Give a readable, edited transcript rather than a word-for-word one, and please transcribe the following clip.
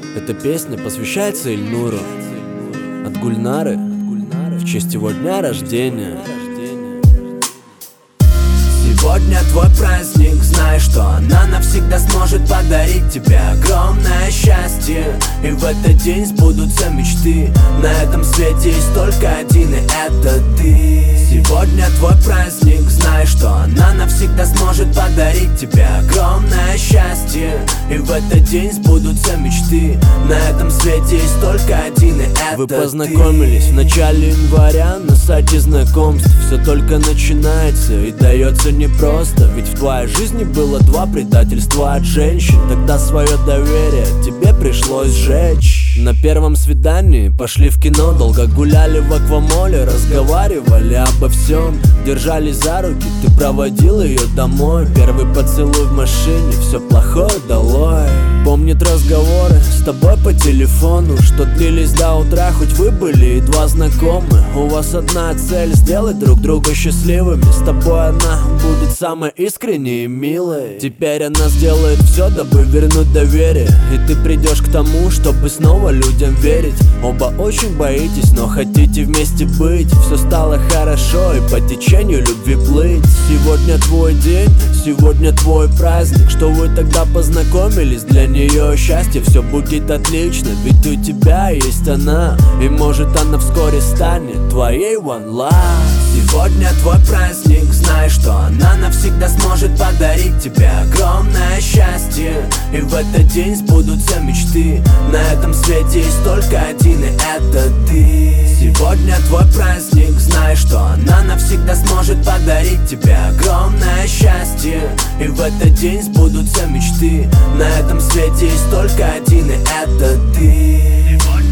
Эта песня посвящается Ильнуру от Гульнары в честь его дня рождения. Сегодня твой праздник, знай, что она навсегда сможет подарить тебе огромное счастье. И в этот день сбудутся мечты. На этом свете есть только один, и это ты. Сегодня твой праздник, знай, что она навсегда сможет подарить тебе огромное счастье. И в этот день сбудутся мечты. На этом свете есть только один, и это Вы познакомились в начале января на сайте знакомств. Все только начинается и дается непросто. Ведь в твоей жизни было 2 предательства от женщин. Тогда свое доверие тебе пришлось сжечь. На первом свидании пошли в кино, долго гуляли в аквамоле, разговаривали обо всем, держались за руки, ты проводил ее домой. Первый поцелуй в машине, все плохое долой. Помнит разговоры с тобой по телефону, что длились до утра, хоть вы были едва знакомы. У вас одна цель — сделать друг друга счастливыми. С тобой она будет самой искренней и милой. Теперь она сделает все, дабы вернуть доверие. И ты придешь к тому, чтобы снова людям верить. Оба очень боитесь, но хотите вместе быть. Все стало хорошо и по течению любви плыть. Сегодня твой день, сегодня твой праздник. Что вы тогда познакомились, для нее счастье. Все будет отлично, ведь у тебя есть она. И может она вскоре станет твоей one love. Сегодня твой праздник, знай, что она навсегда сможет подарить тебе огромное счастье. И в этот день сбудутся мечты. На этом свете есть только один, и это ты. Сегодня твой праздник, знай, что она навсегда сможет подарить тебе огромное счастье. И в этот день сбудутся мечты. На этом свете есть только один, и это ты.